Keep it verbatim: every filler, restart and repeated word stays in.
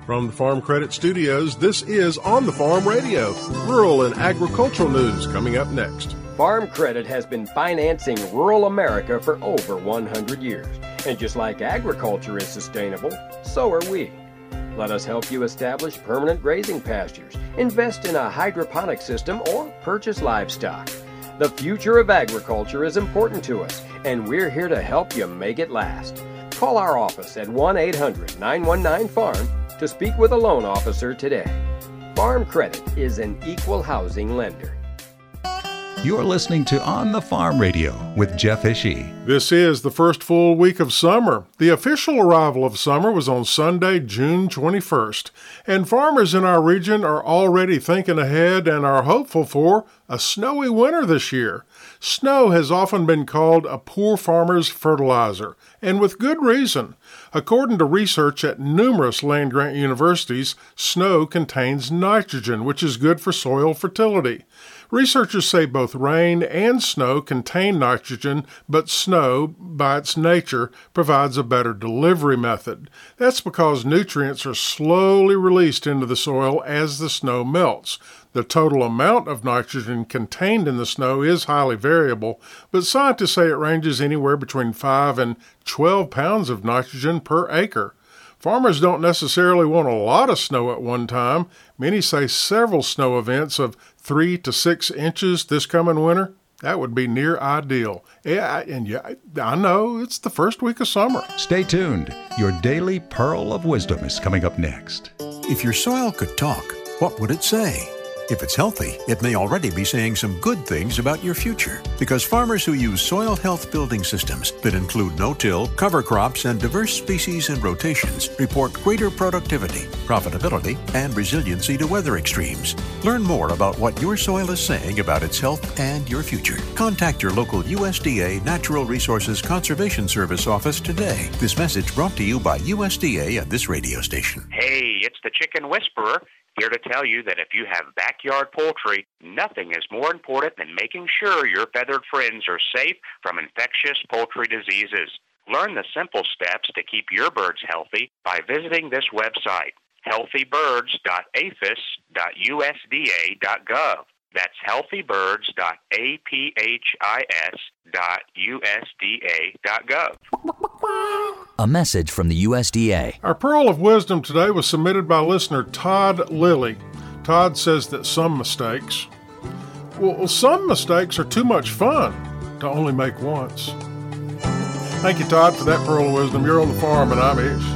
From the Farm Credit Studios, this is On the Farm Radio, rural and agricultural news coming up next. Farm Credit has been financing rural America for over one hundred years. And just like agriculture is sustainable, so are we. Let us help you establish permanent grazing pastures, invest in a hydroponic system, or purchase livestock. The future of agriculture is important to us, and we're here to help you make it last. Call our office at one eight hundred nine one nine farm to speak with a loan officer today. Farm Credit is an equal housing lender. You're listening to On the Farm Radio with Jeff Ishii. This is the first full week of summer. The official arrival of summer was on Sunday, June twenty-first, and farmers in our region are already thinking ahead and are hopeful for a snowy winter this year. Snow has often been called a poor farmer's fertilizer, and with good reason. According to research at numerous land-grant universities, snow contains nitrogen, which is good for soil fertility. Researchers say both rain and snow contain nitrogen, but snow, by its nature, provides a better delivery method. That's because nutrients are slowly released into the soil as the snow melts. The total amount of nitrogen contained in the snow is highly variable, but scientists say it ranges anywhere between five and twelve pounds of nitrogen per acre. Farmers don't necessarily want a lot of snow at one time. Many say several snow events of three to six inches this coming winter. That would be near ideal. Yeah, and yeah, I know it's the first week of summer. Stay tuned. Your daily pearl of wisdom is coming up next. If your soil could talk, what would it say? If it's healthy, it may already be saying some good things about your future, because farmers who use soil health building systems that include no-till, cover crops, and diverse species and rotations report greater productivity, profitability, and resiliency to weather extremes. Learn more about what your soil is saying about its health and your future. Contact your local U S D A Natural Resources Conservation Service office today. This message brought to you by U S D A and this radio station. Hey, it's the Chicken Whisperer, here to tell you that if you have backyard poultry, nothing is more important than making sure your feathered friends are safe from infectious poultry diseases. Learn the simple steps to keep your birds healthy by visiting this website, healthy birds dot a f i s dot u s d a dot gov. That's healthy birds dot a p h i s dot u s d a dot gov. A message from the U S D A. Our Pearl of Wisdom today was submitted by listener Todd Lilly. Todd says that some mistakes, well, some mistakes are too much fun to only make once. Thank you, Todd, for that Pearl of Wisdom. You're on the farm, and I'm Ish.